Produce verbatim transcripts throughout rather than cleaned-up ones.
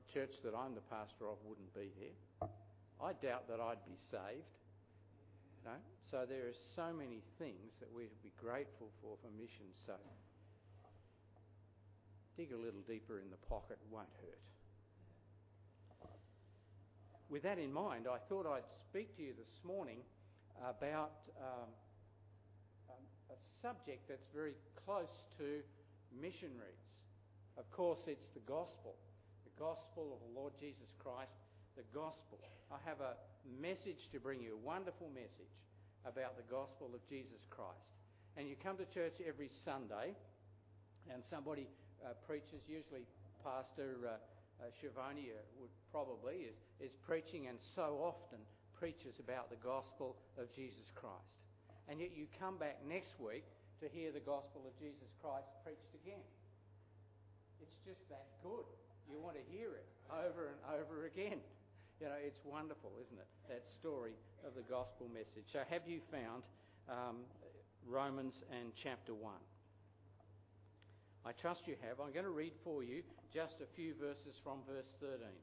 church that I'm the pastor of wouldn't be there. I doubt that I'd be saved. You know? So there are so many things that we'd be grateful for for missions. So dig a little deeper in the pocket, won't hurt. With that in mind, I thought I'd speak to you this morning about um, um, a subject that's very close to missionaries. Of course, it's the gospel, the gospel of the Lord Jesus Christ, the gospel. I have a message to bring you, a wonderful message about the gospel of Jesus Christ. And you come to church every Sunday, and somebody uh, preaches, usually Pastor uh, uh, Shivani would probably, is, is preaching and so often preaches about the gospel of Jesus Christ. And yet you come back next week to hear the gospel of Jesus Christ preached again. It's just that good. You want to hear it over and over again. You know, it's wonderful, isn't it? That story of the gospel message. So have you found um, Romans and chapter one? I trust you have. I'm going to read for you just a few verses from verse thirteen.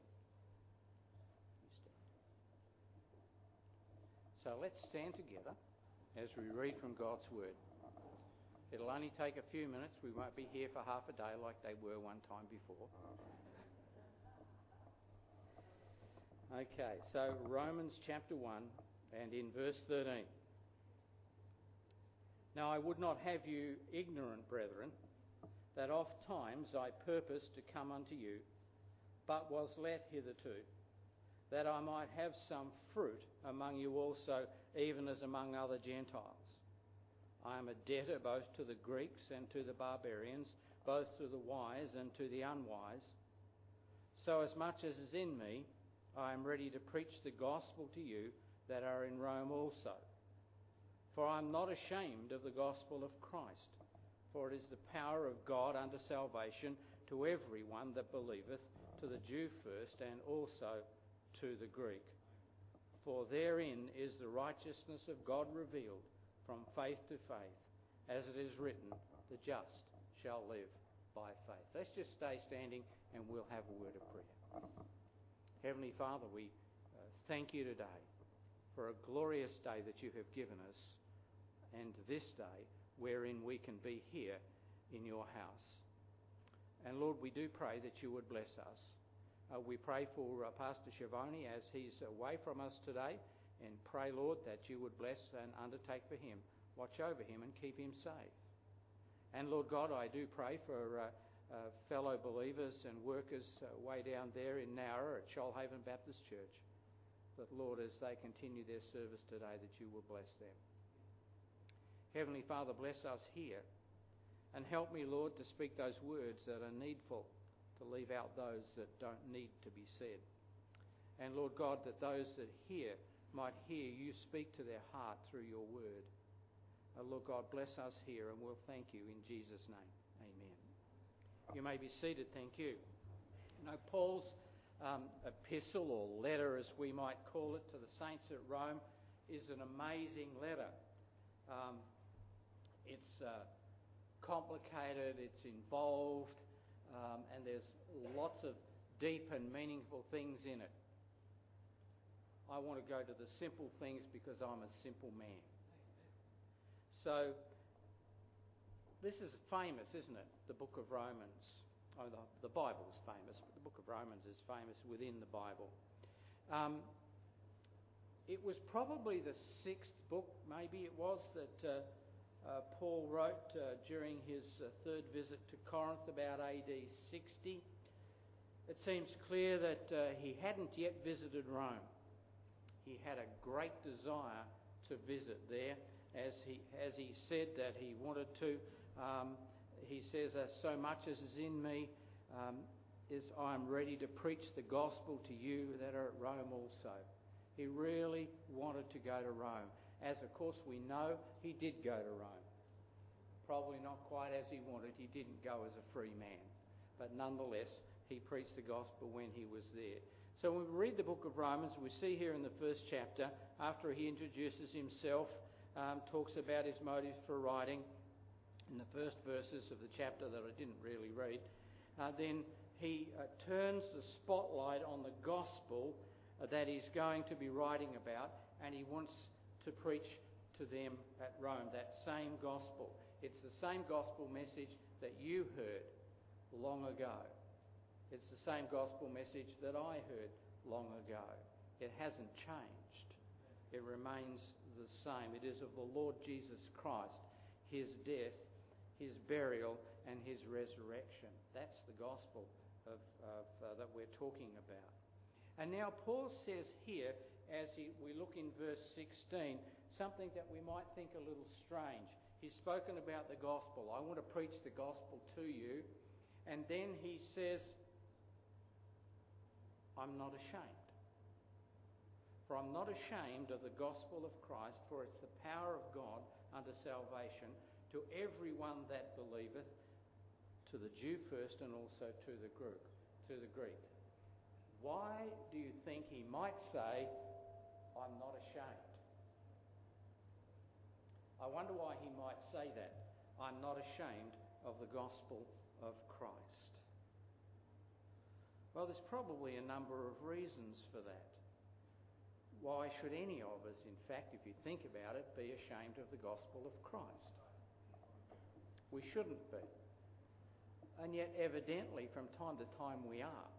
So let's stand together as we read from God's Word. It'll only take a few minutes. We won't be here for half a day like they were one time before. Okay, so Romans chapter one and in verse thirteen. Now I would not have you ignorant, brethren, that oft times I purposed to come unto you, but was let hitherto, that I might have some fruit among you also, even as among other Gentiles. I am a debtor both to the Greeks and to the barbarians, both to the wise and to the unwise. So as much as is in me, I am ready to preach the gospel to you that are in Rome also. For I am not ashamed of the gospel of Christ, for it is the power of God unto salvation to every one that believeth, to the Jew first and also to the Greek. For therein is the righteousness of God revealed from faith to faith, as it is written, the just shall live by faith. Let's just stay standing and we'll have a word of prayer. Heavenly Father, we uh, thank you today for a glorious day that you have given us, and this day wherein we can be here in your house. And Lord, we do pray that you would bless us. Uh, we pray for uh, Pastor Shivani as he's away from us today, and pray, Lord, that you would bless and undertake for him, watch over him and keep him safe. And Lord God, I do pray for uh, uh, fellow believers and workers uh, way down there in Nowra at Shoalhaven Baptist Church, that Lord, as they continue their service today, that you will bless them. Heavenly Father, bless us here, and help me, Lord, to speak those words that are needful, to leave out those that don't need to be said. And Lord God, that those that hear might hear you speak to their heart through your word. Oh, Lord God, bless us here, and we'll thank you in Jesus' name. Amen. You may be seated, thank you. You know, Paul's um, epistle, or letter as we might call it, to the saints at Rome is an amazing letter. Um, it's uh, complicated, it's involved, um, and there's lots of deep and meaningful things in it. I want to go to the simple things because I'm a simple man. So, this is famous, isn't it? The book of Romans. Oh, the, the Bible is famous, but the book of Romans is famous within the Bible. Um, it was probably the sixth book, maybe it was, that uh, uh, Paul wrote uh, during his uh, third visit to Corinth about A D sixty. It seems clear that uh, he hadn't yet visited Rome. He had a great desire to visit there, as he as he said that he wanted to. Um, he says, uh, so much as is in me um, is I am ready to preach the gospel to you that are at Rome also. He really wanted to go to Rome. As of course we know, he did go to Rome. Probably not quite as he wanted. He didn't go as a free man. But nonetheless, he preached the gospel when he was there. So when we read the book of Romans, we see here in the first chapter, after he introduces himself, um, talks about his motives for writing in the first verses of the chapter that I didn't really read, uh, then he uh, turns the spotlight on the gospel uh, that he's going to be writing about, and he wants to preach to them at Rome that same gospel. It's the same gospel message that you heard long ago. It's the same gospel message that I heard long ago. It hasn't changed. It remains the same. It is of the Lord Jesus Christ, his death, his burial, and his resurrection. That's the gospel of, of, uh, that we're talking about. And now Paul says here, as he, we look in verse sixteen, something that we might think a little strange. He's spoken about the gospel. I want to preach the gospel to you. And then he says, I'm not ashamed. For I'm not ashamed of the gospel of Christ, for it's the power of God unto salvation to everyone that believeth, to the Jew first and also to the Greek. To the Greek. Why do you think he might say, I'm not ashamed? I wonder why he might say that. I'm not ashamed of the gospel of Christ. Well, there's probably a number of reasons for that. Why should any of us, in fact, if you think about it, be ashamed of the gospel of Christ? We shouldn't be. And yet, evidently, from time to time we are.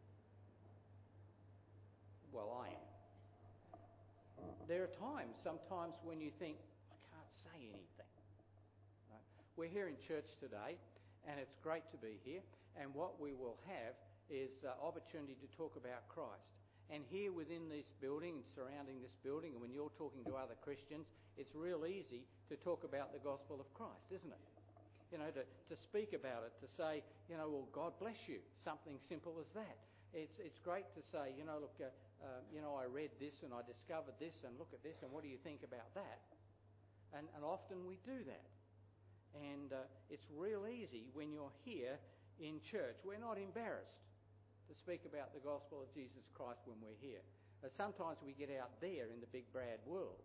Well, I am. There are times, sometimes, when you think, I can't say anything. Right? We're here in church today, and it's great to be here. And what we will have is uh, opportunity to talk about Christ. And here within this building and surrounding this building, and when you're talking to other Christians, it's real easy to talk about the gospel of Christ, isn't it? You know, to, to speak about it, to say, you know, well, God bless you. Something simple as that. It's it's great to say, you know, look, uh, uh, you know, I read this and I discovered this and look at this and what do you think about that? And, and often we do that. And uh, it's real easy when you're here in church. We're not embarrassed to speak about the gospel of Jesus Christ when we're here. But sometimes we get out there in the big bad world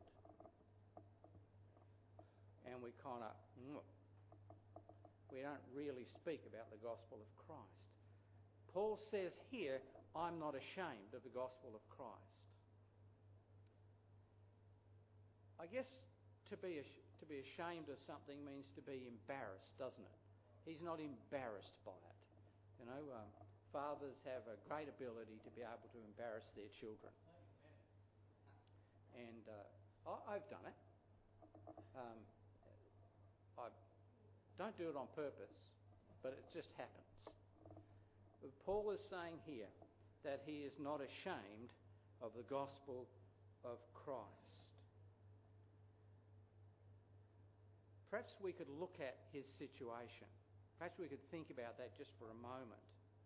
and we kind of, we don't really speak about the gospel of Christ. Paul says here, I'm not ashamed of the gospel of Christ. I guess to be to be ashamed of something means to be embarrassed, doesn't it? He's not embarrassed by it. You know, um, fathers have a great ability to be able to embarrass their children. And uh, I, I've done it. Um, I don't do it on purpose, but it just happens. But Paul is saying here that he is not ashamed of the gospel of Christ. Perhaps we could look at his situation. Perhaps we could think about that just for a moment.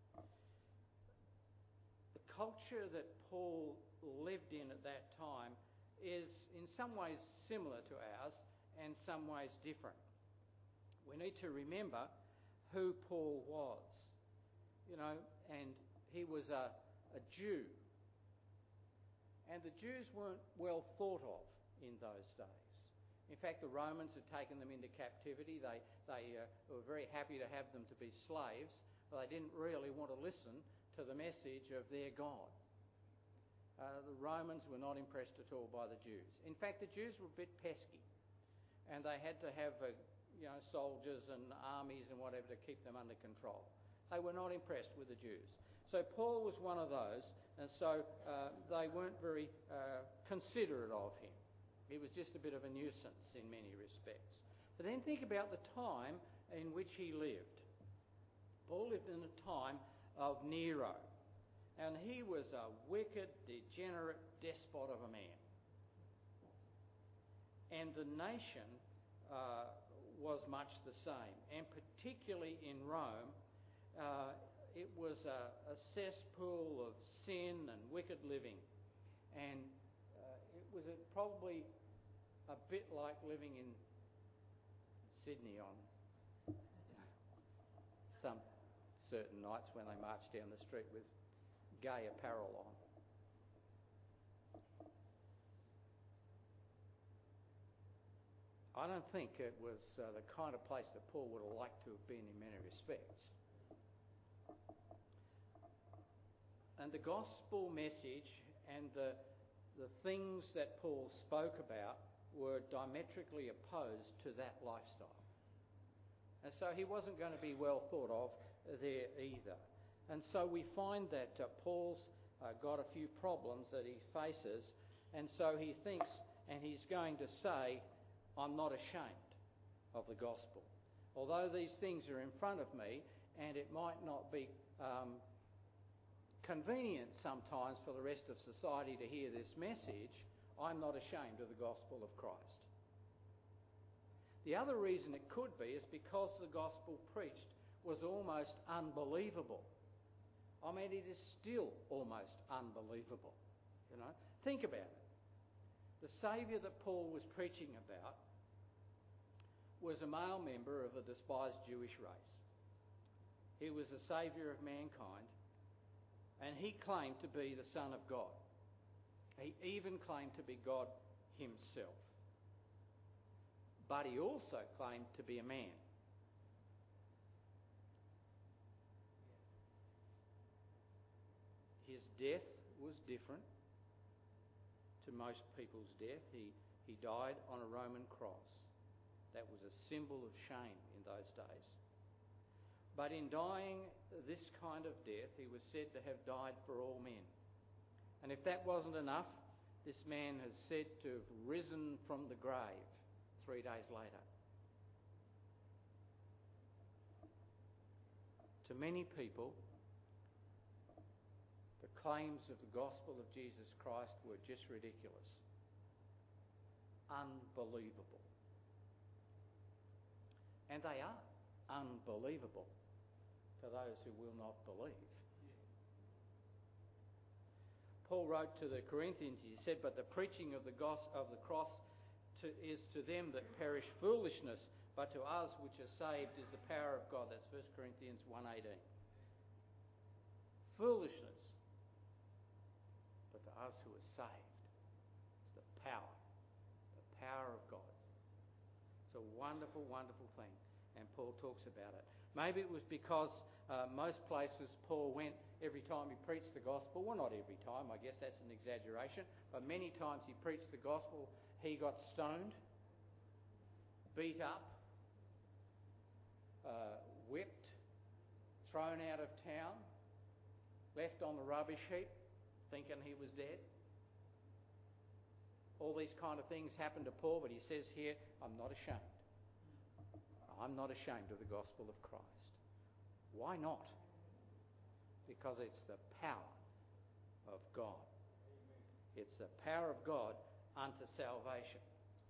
The culture that Paul lived in at that time is in some ways similar to ours and some ways different. We need to remember who Paul was. You know, and he was a, a Jew. And the Jews weren't well thought of in those days. In fact, the Romans had taken them into captivity. They, they uh, were very happy to have them to be slaves, but they didn't really want to listen to the message of their God. Uh, the Romans were not impressed at all by the Jews. In fact, the Jews were a bit pesky, and they had to have uh, you know, soldiers and armies and whatever to keep them under control. They were not impressed with the Jews. So Paul was one of those, and so uh, they weren't very uh, considerate of him. He was just a bit of a nuisance in many respects. But then think about the time in which he lived. Paul lived in a time of Nero, and he was a wicked, degenerate despot of a man. And the nation uh, was much the same, and particularly in Rome, uh, it was a, a cesspool of sin and wicked living. And uh, it was a, probably a bit like living in Sydney on some certain nights when they marched down the street with gay apparel on. I don't think it was uh, the kind of place that Paul would have liked to have been in many respects. And the gospel message and the, the things that Paul spoke about were diametrically opposed to that lifestyle. And so he wasn't going to be well thought of there either. And so we find that uh, Paul's uh, got a few problems that he faces, and so he thinks, and he's going to say, I'm not ashamed of the gospel. Although these things are in front of me, and it might not be um, convenient sometimes for the rest of society to hear this message, I'm not ashamed of the gospel of Christ. The other reason it could be is because the gospel preached was almost unbelievable. I mean, it is still almost unbelievable. You know, think about it. The Saviour that Paul was preaching about was a male member of a despised Jewish race. He was the Saviour of mankind, and he claimed to be the Son of God. He even claimed to be God himself. But he also claimed to be a man. His death was different to most people's death. He, he died on a Roman cross. That was a symbol of shame in those days. But in dying this kind of death, he was said to have died for all men. And if that wasn't enough, this man is said to have risen from the grave three days later. To many people, the claims of the gospel of Jesus Christ were just ridiculous. Unbelievable. And they are unbelievable for those who will not believe. Paul wrote to the Corinthians, he said, but the preaching of the gospel of the cross to, is to them that perish foolishness, but to us which are saved is the power of God. That's First Corinthians one eighteen. Foolishness. But to us who are saved, it's the power. The power of God. It's a wonderful, wonderful thing. And Paul talks about it. Maybe it was because uh, most places Paul went every time he preached the gospel. Well, not every time, I guess that's an exaggeration. But many times he preached the gospel, he got stoned, beat up, uh, whipped, thrown out of town, left on the rubbish heap, thinking he was dead. All these kind of things happened to Paul, but he says here, I'm not ashamed. I'm not ashamed of the gospel of Christ. Why not? Because it's the power of God. It's the power of God unto salvation.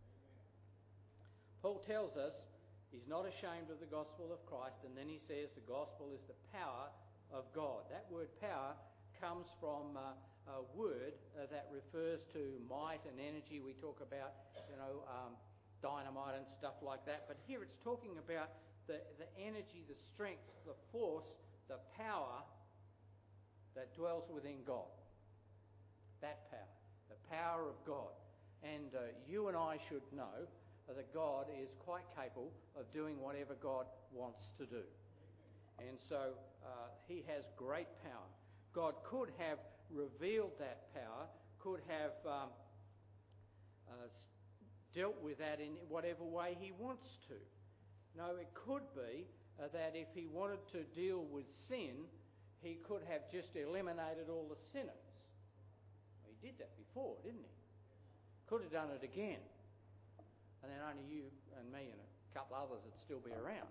Paul tells us he's not ashamed of the gospel of Christ, and then he says the gospel is the power of God. That word power comes from uh, a word uh, that refers to might and energy. We talk about, you know, um, dynamite and stuff like that. But here it's talking about the, the energy, the strength, the force, the power that dwells within God. That power. The power of God. And uh, you and I should know that God is quite capable of doing whatever God wants to do. And so uh, he has great power. God could have revealed that power, could have um, uh, dealt with that in whatever way he wants to. No, it could be uh, that if he wanted to deal with sin, he could have just eliminated all the sinners. He did that before, didn't he? Could have done it again. And then only you and me and a couple others would still be around.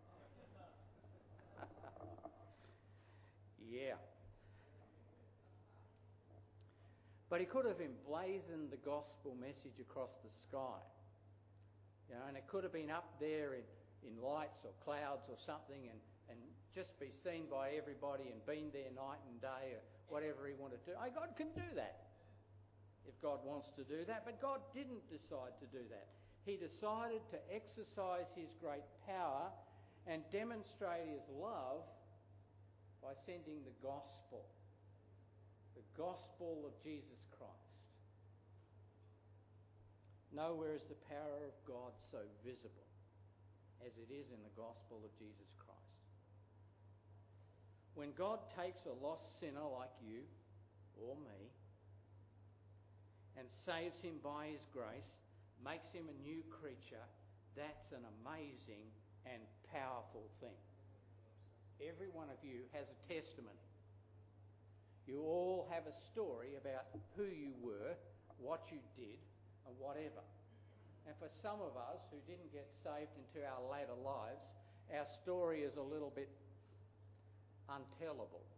Yeah. But he could have emblazoned the gospel message across the sky. You know, and it could have been up there in, in lights or clouds or something and, and just be seen by everybody and been there night and day or whatever he wanted to do. Oh, God can do that if God wants to do that. But God didn't decide to do that. He decided to exercise his great power and demonstrate his love by sending the gospel. The gospel of Jesus Christ. Nowhere is the power of God so visible as it is in the gospel of Jesus Christ. When God takes a lost sinner like you or me and saves him by his grace, makes him a new creature, that's an amazing and powerful thing. Every one of you has a testimony. You all have a story about who you were, what you did, and whatever. And for some of us who didn't get saved into our later lives, our story is a little bit untellable.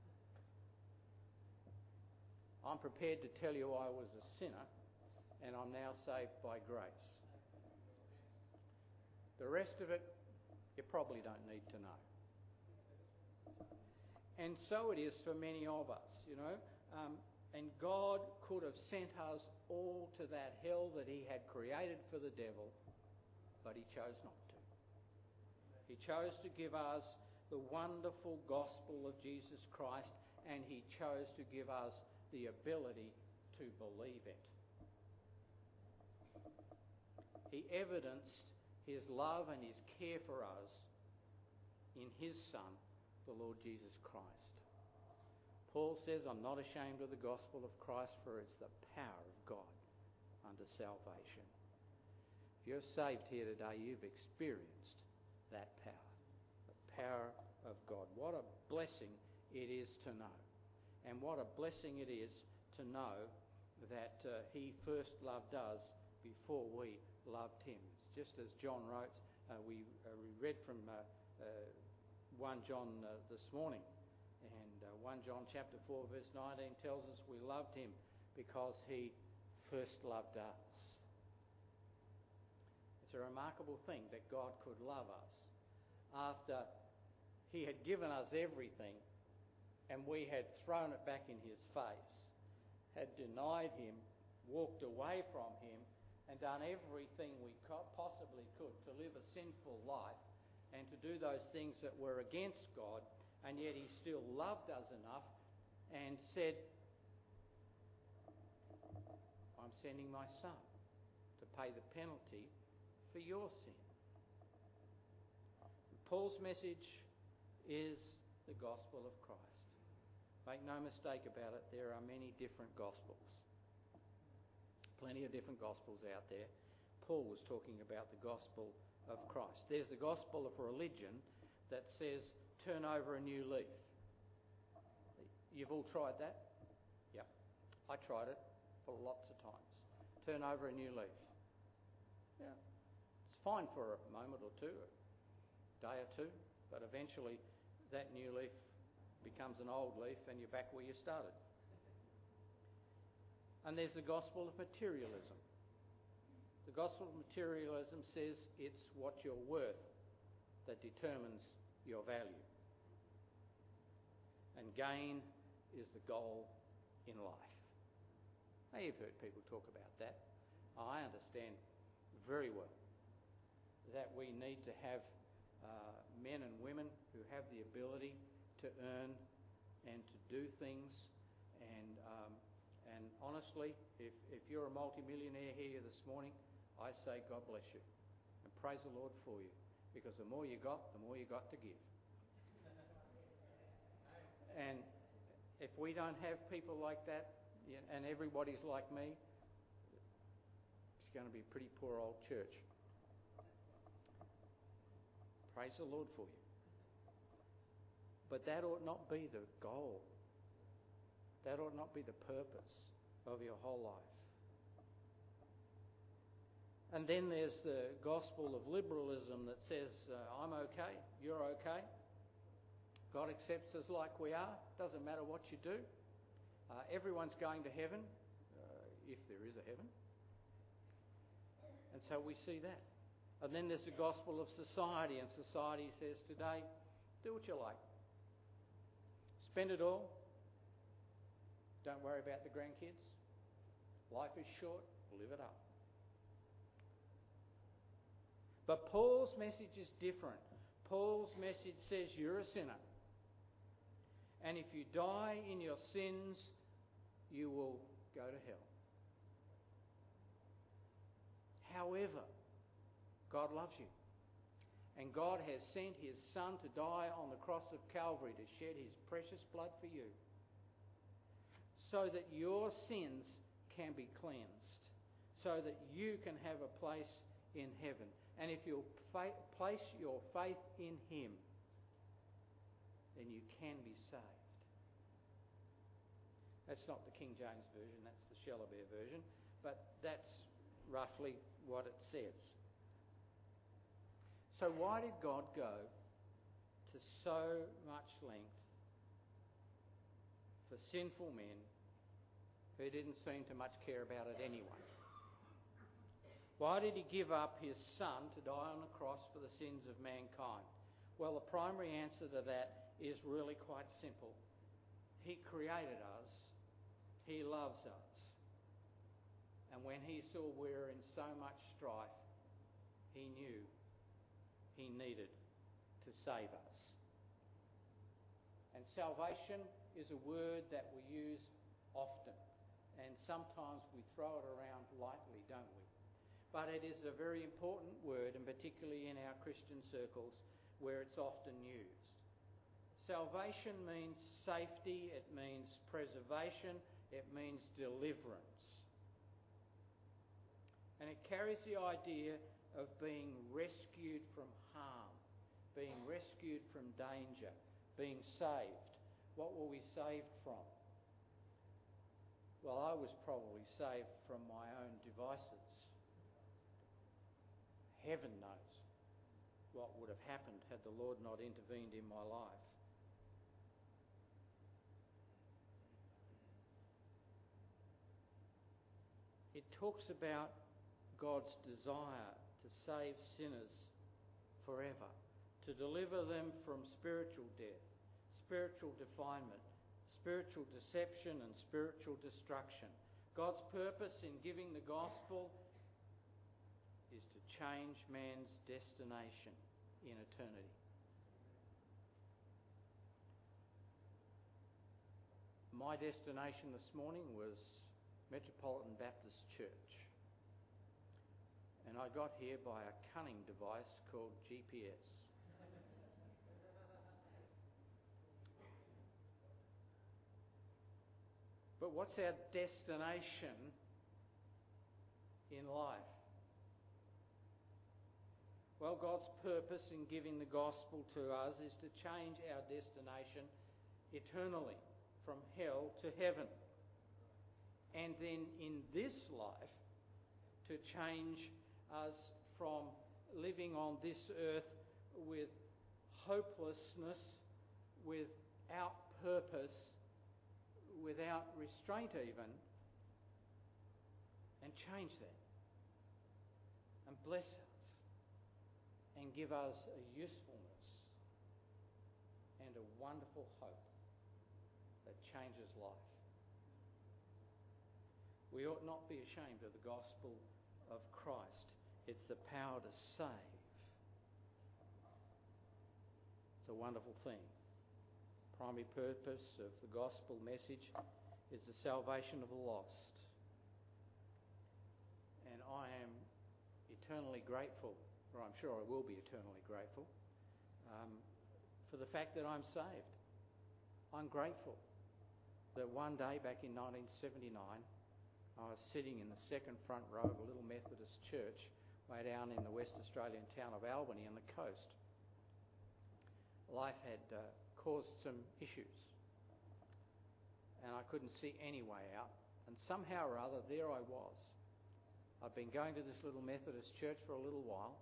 I'm prepared to tell you I was a sinner and I'm now saved by grace. The rest of it, you probably don't need to know. And so it is for many of us, you know. Um, and God could have sent us all to that hell that he had created for the devil, but he chose not to. He chose to give us the wonderful gospel of Jesus Christ, and he chose to give us the ability to believe it. He evidenced his love and his care for us in his Son, the Lord Jesus Christ. Paul says, I'm not ashamed of the gospel of Christ, for it's the power of God unto salvation. If you're saved here today, you've experienced that power, the power of God. What a blessing it is to know. And what a blessing it is to know that uh, he first loved us before we loved him. It's just as John wrote, uh, we, uh, we read from uh, uh, First John uh, this morning, and uh, First John chapter four verse nineteen tells us we loved him because he first loved us. It's a remarkable thing that God could love us after he had given us everything and we had thrown it back in his face, had denied him, walked away from him, and done everything we possibly could to live a sinful life and to do those things that were against God, and yet he still loved us enough and said, I'm sending my Son to pay the penalty for your sin. Paul's message is the gospel of Christ. Make no mistake about it, there are many different gospels. Plenty of different gospels out there. Paul was talking about the gospel of Christ. There's the gospel of religion that says, turn over a new leaf. You've all tried that? Yeah. I tried it for lots of times. Turn over a new leaf. Yeah. It's fine for a moment or two, a day or two, but eventually that new leaf becomes an old leaf and you're back where you started. And there's the gospel of materialism. The gospel of materialism says it's what you're worth that determines your value. And gain is the goal in life. Now, you've heard people talk about that. I understand very well that we need to have uh, men and women who have the ability to earn and to do things. And um, and honestly, if, if you're a multimillionaire here this morning, I say God bless you and praise the Lord for you, because the more you got, the more you got to give. And if we don't have people like that, and everybody's like me, it's going to be a pretty poor old church. Praise the Lord for you. But that ought not be the goal. That ought not be the purpose of your whole life. And then there's the gospel of liberalism that says, uh, I'm okay, you're okay. God accepts us like we are. Doesn't matter what you do. Uh, everyone's going to heaven, uh, if there is a heaven. And so we see that. And then there's the gospel of society, and society says today, do what you like. Spend it all. Don't worry about the grandkids. Life is short, live it up. But Paul's message is different. Paul's message says you're a sinner. And if you die in your sins, you will go to hell. However, God loves you. And God has sent his Son to die on the cross of Calvary to shed his precious blood for you, so that your sins can be cleansed, so that you can have a place in heaven. And if you'll fa- place your faith in him, then you can be saved. That's not the King James Version, that's the Shelley version, but that's roughly what it says. So why did God go to so much length for sinful men who didn't seem to much care about it anyway? Why did he give up his Son to die on the cross for the sins of mankind? Well, the primary answer to that is really quite simple. He created us. He loves us. And when he saw we were in so much strife, he knew he needed to save us. And salvation is a word that we use often. And sometimes we throw it around lightly, don't we? But it is a very important word, and particularly in our Christian circles where it's often used. Salvation means safety, it means preservation, it means deliverance. And it carries the idea of being rescued from harm, being rescued from danger, being saved. What were we saved from? Well, I was probably saved from my own devices. Heaven knows what would have happened had the Lord not intervened in my life. It talks about God's desire to save sinners forever, to deliver them from spiritual death, spiritual defilement, spiritual deception and spiritual destruction. God's purpose in giving the gospel is to change man's destination in eternity. My destination this morning was Metropolitan Baptist Church. And I got here by a cunning device called G P S. But what's our destination in life? Well, God's purpose in giving the gospel to us is to change our destination eternally from hell to heaven. And then in this life, to change us from living on this earth with hopelessness, without purpose, without restraint even, and change that and bless us and give us a usefulness and a wonderful hope that changes life. We ought not be ashamed of the gospel of Christ. It's the power to save. It's a wonderful thing. Primary purpose of the gospel message is the salvation of the lost. And I am eternally grateful, or I'm sure I will be eternally grateful, um, for the fact that I'm saved. I'm grateful that one day back in nineteen seventy-nine, I was sitting in the second front row of a little Methodist church way down in the West Australian town of Albany on the coast. Life had uh, caused some issues and I couldn't see any way out, and somehow or other there I was. I'd been going to this little Methodist church for a little while,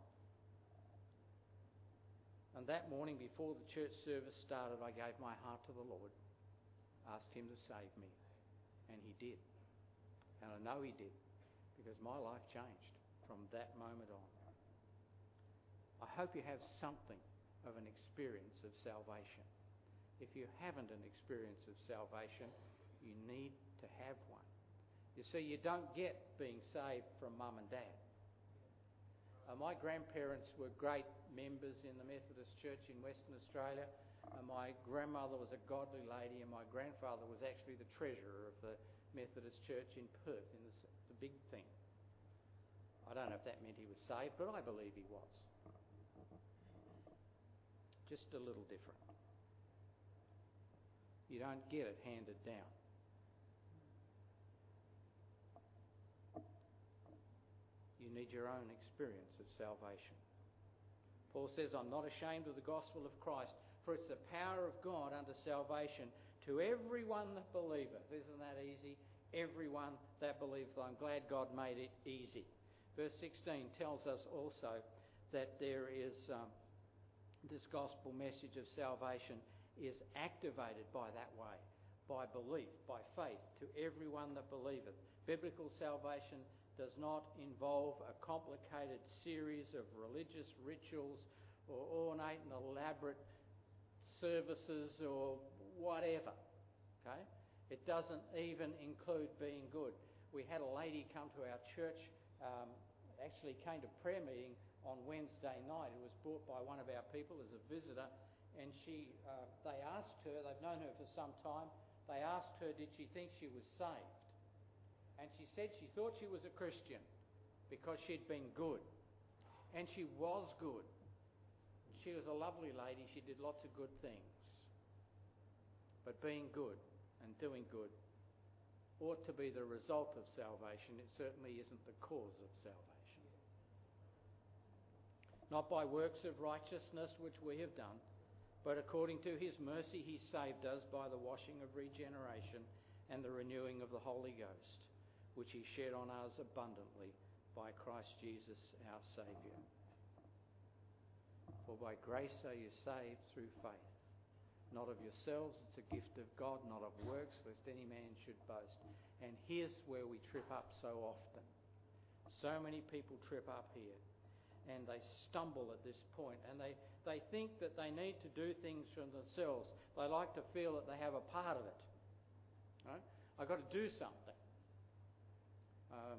and that morning before the church service started, I gave my heart to the Lord, asked him to save me, and he did. And I know he did, because my life changed from that moment on. I hope you have something of an experience of salvation. If you haven't an experience of salvation, you need to have one. You see, you don't get being saved from mum and dad. Uh, my grandparents were great members in the Methodist Church in Western Australia. Uh, my grandmother was a godly lady, and my grandfather was actually the treasurer of the Methodist Church in Perth, in the, the big thing. I don't know if that meant he was saved, but I believe he was. just a little different. You don't get it handed down. You need your own experience of salvation. Paul says, I'm not ashamed of the gospel of Christ, for it's the power of God unto salvation to everyone that believeth. Isn't that easy? Everyone that believeth. I'm glad God made it easy. Verse sixteen tells us also that there is um, this gospel message of salvation is activated by that way, by belief, by faith, to everyone that believeth. Biblical salvation does not involve a complicated series of religious rituals or ornate and elaborate services or whatever. Okay? It doesn't even include being good. We had a lady come to our church, um, actually came to prayer meeting on Wednesday night. It was brought by one of our people as a visitor, and she, uh, they asked her, they've known her for some time, they asked her, did she think she was saved? And she said she thought she was a Christian because she'd been good. And she was good. She was a lovely lady. She did lots of good things. But being good and doing good ought to be the result of salvation. It certainly isn't the cause of salvation. Not by works of righteousness which we have done, but according to his mercy he saved us by the washing of regeneration and the renewing of the Holy Ghost, which he shed on us abundantly by Christ Jesus our Saviour. For by grace are you saved through faith, not of yourselves, it's a gift of God, not of works, lest any man should boast. And here's where we trip up so often. So many people trip up here, and they stumble at this point, and they, they think that they need to do things for themselves. They like to feel that they have a part of it. Right? I've got to do something. Um,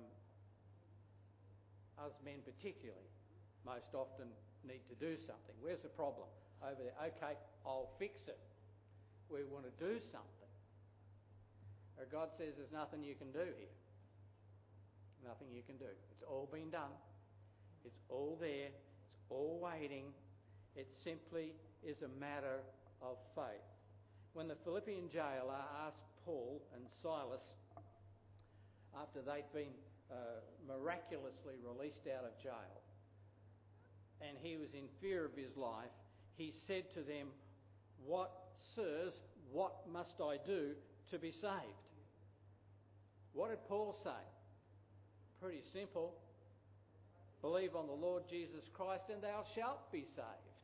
us men particularly most often need to do something. Where's the problem? Over there. Okay, I'll fix it. We want to do something. Or God says there's nothing you can do here. Nothing you can do. It's all been done. It's all there. It's all waiting. It simply is a matter of faith. When the Philippian jailer asked Paul and Silas, after they'd been uh, miraculously released out of jail, and he was in fear of his life, he said to them, "What, sirs, what must I do to be saved?" What did Paul say? Pretty simple. Believe on the Lord Jesus Christ and thou shalt be saved.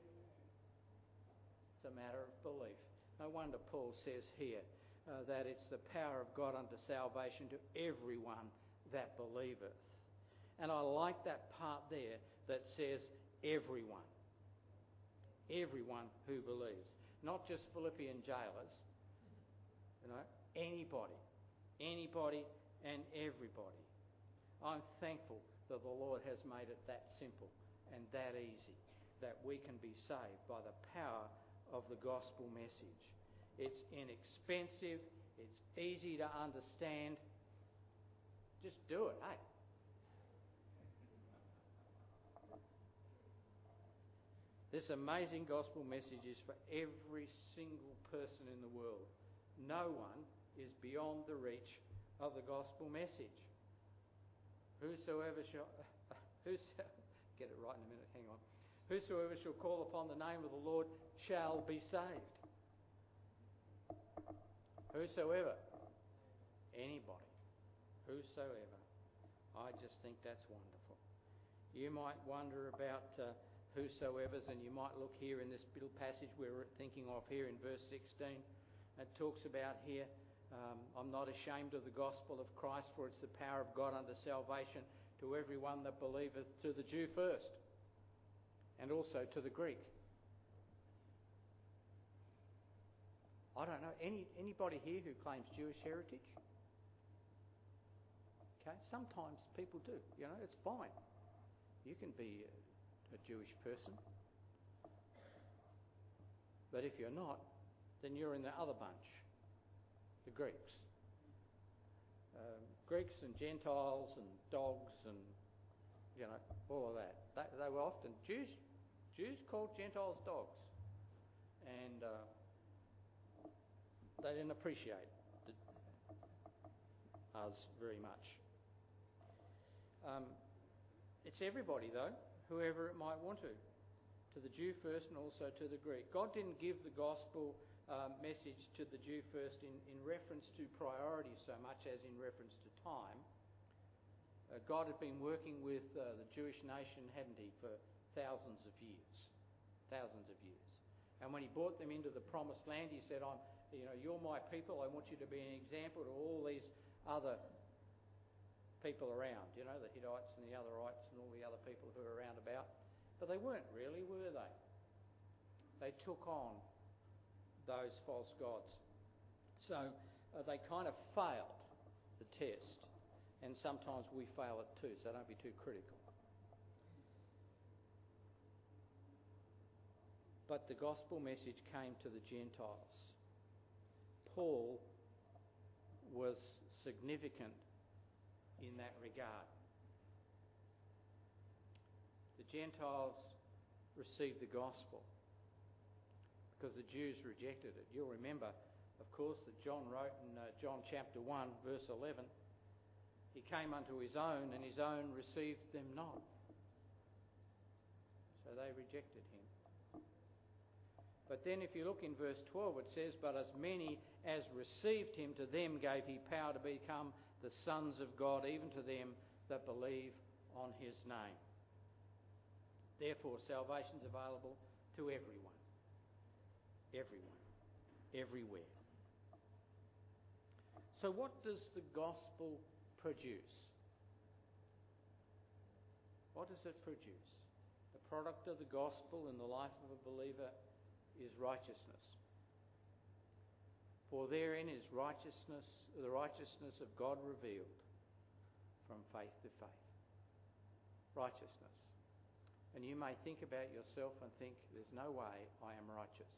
It's a matter of belief. No wonder Paul says here uh, that it's the power of God unto salvation to everyone that believeth. And I like that part there that says everyone. Everyone who believes. Not just Philippian jailers. You know, anybody. Anybody and everybody. I'm thankful that the Lord has made it that simple and that easy, that we can be saved by the power of the gospel message. It's inexpensive. It's easy to understand. Just do it, hey? This amazing gospel message is for every single person in the world. No one is beyond the reach of the gospel message. Whosoever shall... Whoso, get it right in a minute, hang on. Whosoever shall call upon the name of the Lord shall be saved. Whosoever. Anybody. Whosoever. I just think that's wonderful. You might wonder about uh, whosoever's, and you might look here in this little passage we're thinking of here in verse sixteen. It talks about here, um, I'm not ashamed of the gospel of Christ, for it's the power of God unto salvation to everyone that believeth, to the Jew first, and also to the Greek. I don't know, any anybody here who claims Jewish heritage? Okay, sometimes people do. You know, it's fine. You can be a, a Jewish person. But if you're not, then you're in the other bunch, the Greeks. Um, Greeks and Gentiles and dogs and, you know, all of that. They, they were often Jews. Jews called Gentiles dogs. and uh, they didn't appreciate it, us very much. Um, it's everybody, though, whoever it might want to, to the Jew first and also to the Greek. God didn't give the gospel um, message to the Jew first in, in reference to priority so much as in reference to time. Uh, God had been working with uh, the Jewish nation, hadn't he, for thousands of years, thousands of years. And when he brought them into the promised land, he said, "I'm, you know, you're my people. I want you to be an example to all these other people around, you know, the Hittites and the otherites and all the other people who are around about." But they weren't really, were they? They took on those false gods. So uh, they kind of failed the test. And sometimes we fail it too, so don't be too critical. But the gospel message came to the Gentiles. Paul was significant in that regard. The Gentiles received the gospel because the Jews rejected it. You'll remember, of course, that John wrote in uh, John chapter one, verse eleven, "He came unto his own, and his own received them not." So they rejected him. But then if you look in verse twelve, it says, "But as many as received him, to them gave he power to become the sons of God, even to them that believe on his name." Therefore, salvation is available to everyone. Everyone. Everywhere. So what does the gospel produce? What does it produce? The product of the gospel in the life of a believer is righteousness. For therein is righteousness, the righteousness of God revealed from faith to faith. Righteousness. And you may think about yourself and think, there's no way I am righteous.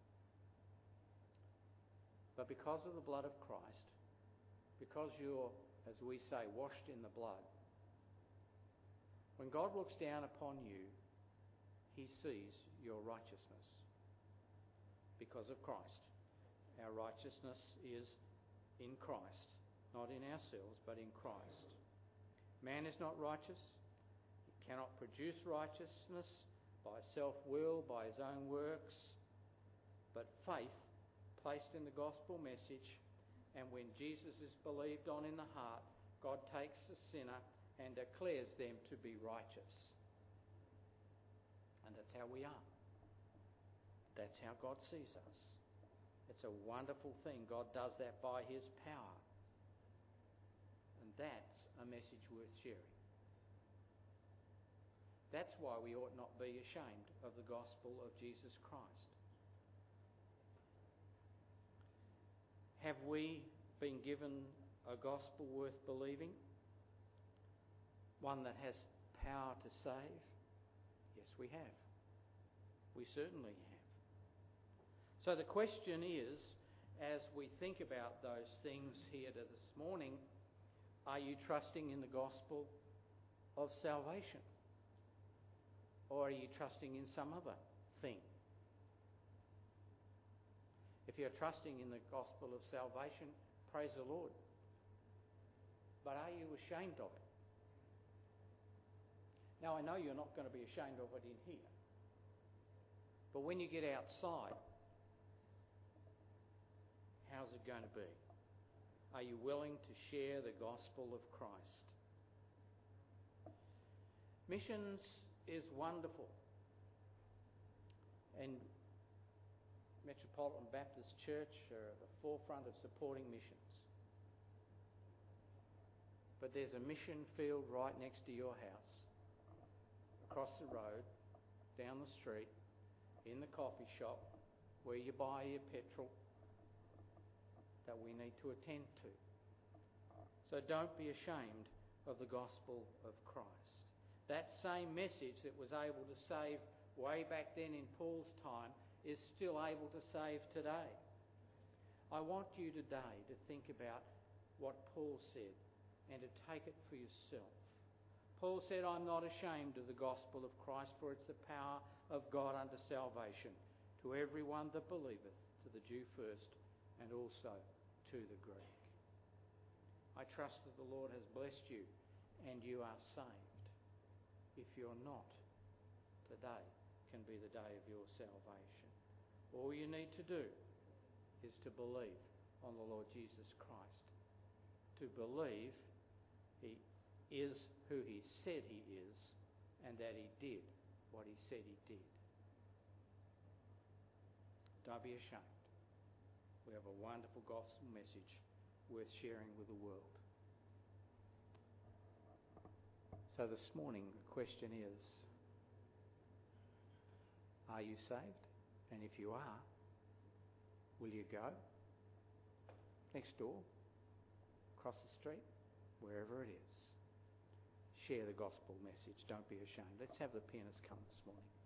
But because of the blood of Christ, because you're, as we say, washed in the blood, when God looks down upon you, he sees your righteousness because of Christ. Our righteousness is in Christ, not in ourselves, but in Christ. Man is not righteous. He cannot produce righteousness by self-will, by his own works, but faith placed in the gospel message, and when Jesus is believed on in the heart, God takes the sinner and declares them to be righteous. And that's how we are. That's how God sees us. It's a wonderful thing. God does that by his power. And that's a message worth sharing. That's why we ought not be ashamed of the gospel of Jesus Christ. Have we been given a gospel worth believing? One that has power to save? Yes, we have. We certainly have. So the question is, as we think about those things here this morning, are you trusting in the gospel of salvation? Or are you trusting in some other thing? If you're trusting in the gospel of salvation, praise the Lord. But are you ashamed of it? Now, I know you're not going to be ashamed of it in here. But when you get outside, how's it going to be? Are you willing to share the gospel of Christ? Missions is wonderful. And Metropolitan Baptist Church are at the forefront of supporting missions. But there's a mission field right next to your house, across the road, down the street, in the coffee shop, where you buy your petrol, that we need to attend to. So don't be ashamed of the gospel of Christ. That same message that was able to save way back then in Paul's time is still able to save today. I want you today to think about what Paul said and to take it for yourself. Paul said, "I'm not ashamed of the gospel of Christ, for it's the power of God unto salvation to everyone that believeth, to the Jew first, and also to the Greek. I trust that the Lord has blessed you and you are saved. If you're not, today can be the day of your salvation. All you need to do is to believe on the Lord Jesus Christ. To believe he is who he said he is and that he did what he said he did. Don't be ashamed. We have a wonderful gospel message worth sharing with the world. So this morning the question is, are you saved? And if you are, will you go? Next door? Across the street? Wherever it is. Share the gospel message. Don't be ashamed. Let's have the pianist come this morning.